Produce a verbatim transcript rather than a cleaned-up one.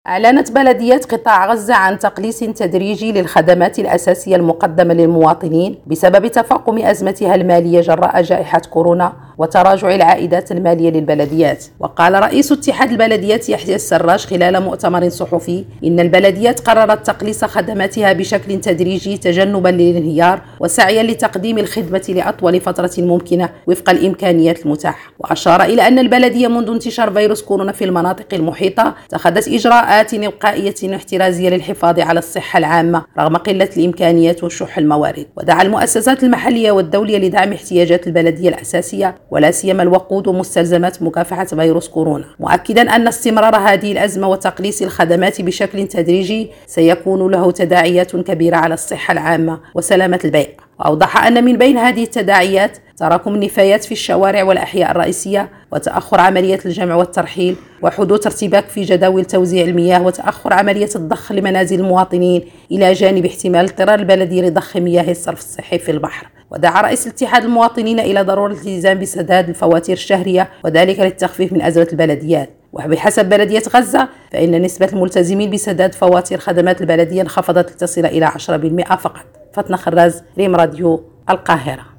أعلنت بلدية قطاع غزة عن تقليص تدريجي للخدمات الأساسية المقدمة للمواطنين بسبب تفاقم أزمتها المالية جراء جائحة كورونا وتراجع العائدات المالية للبلديات. وقال رئيس اتحاد البلديات يحيى السراج خلال مؤتمر صحفي إن البلديات قررت تقليص خدماتها بشكل تدريجي تجنبا للانهيار وسعيا لتقديم الخدمة لأطول فترة ممكنة وفق الإمكانيات المتاحة. وأشار إلى أن البلدية منذ انتشار فيروس كورونا في المناطق المحيطة اتخذت إجراءات وقائية واحترازية للحفاظ على الصحة العامة رغم قلة الإمكانيات وشح الموارد. ودعا المؤسسات المحلية والدولية لدعم احتياجات البلدية الأساسية ولا سيما الوقود ومستلزمات مكافحة فيروس كورونا، مؤكدا أن استمرار هذه الأزمة وتقليص الخدمات بشكل تدريجي سيكون له تداعيات كبيرة على الصحة العامة وسلامة البيئة. وأوضح أن من بين هذه التداعيات تراكم النفايات في الشوارع والأحياء الرئيسية وتأخر عملية الجمع والترحيل وحدوث ارتباك في جداول توزيع المياه وتأخر عملية الضخ لمنازل المواطنين إلى جانب احتمال اضطرار البلدية لضخ مياه الصرف الصحي في البحر. ودعا رئيس الاتحاد المواطنين إلى ضرورة الالتزام بسداد الفواتير الشهرية وذلك للتخفيف من أزمة البلديات. وبحسب بلدية غزة فإن نسبة الملتزمين بسداد فواتير خدمات البلدية انخفضت لتصل إلى عشرة بالمئة فقط. فاطمة خراز، ريم راديو، القاهرة.